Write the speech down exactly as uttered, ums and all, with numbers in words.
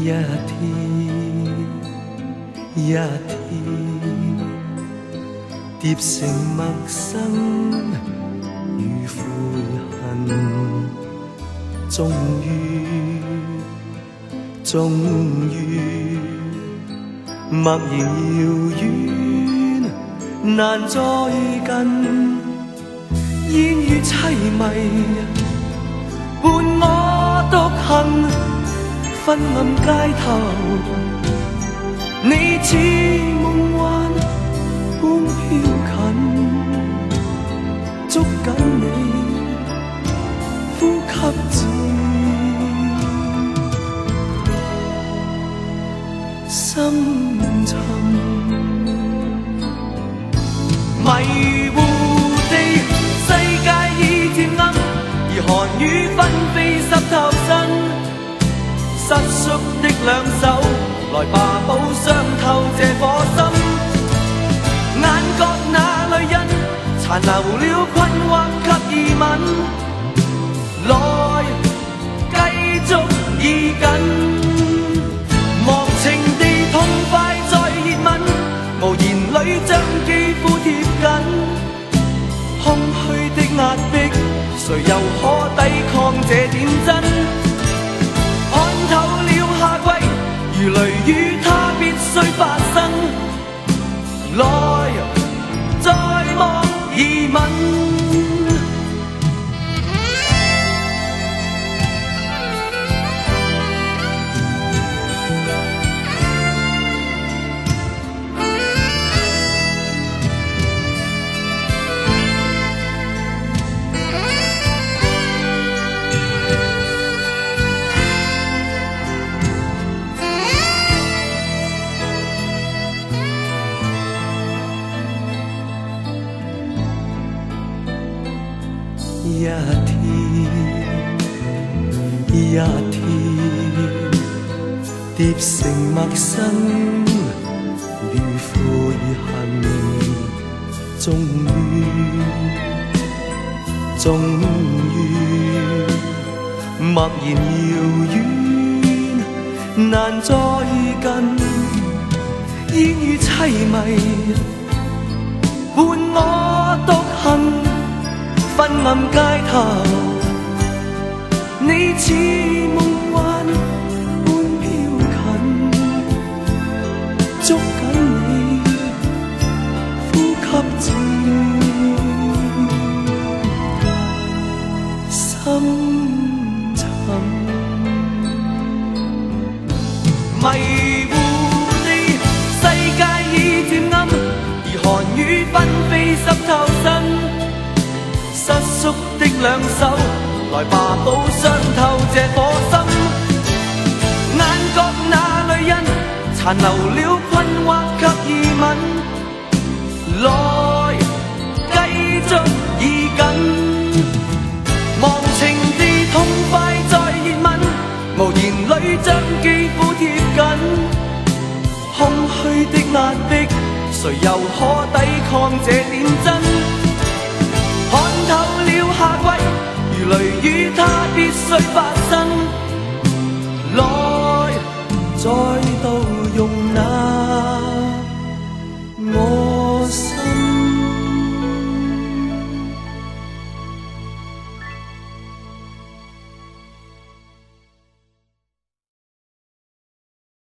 一天一天疊成陌生與悔恨，終於終於默然遙遠難再近，煙雨凄迷伴我獨行，昏暗街頭你似夢幻般飄近，捉緊你呼吸至深沉，迷糊地世界已漸暗，而寒雨紛飛濕透身，失縮的兩手來吧，補傷透這顆心，眼角那淚印殘留了困惑及疑問，來繼續依緊，忘情地痛快再熱吻，無言裏將肌膚貼緊，空虛的壓迫，誰又可抵抗這點真？看透了夏季，如雷雨它必須發生，來再莫疑問。一天一天疊成陌生與悔恨，終於終於默然遙遠難再近，煙雨凄迷伴我獨行，昏暗街頭你似夢幻般飄近，捉緊你呼吸至深沉，迷糊地世界已漸暗，而寒雨紛飛濕透身，失縮的兩手來吧，補傷透這顆心，眼角那淚印殘留了困惑及疑問，來繼續依緊，忘情地痛快再熱吻，無言裏將肌膚貼緊，空虛的壓迫，誰又可抵抗這點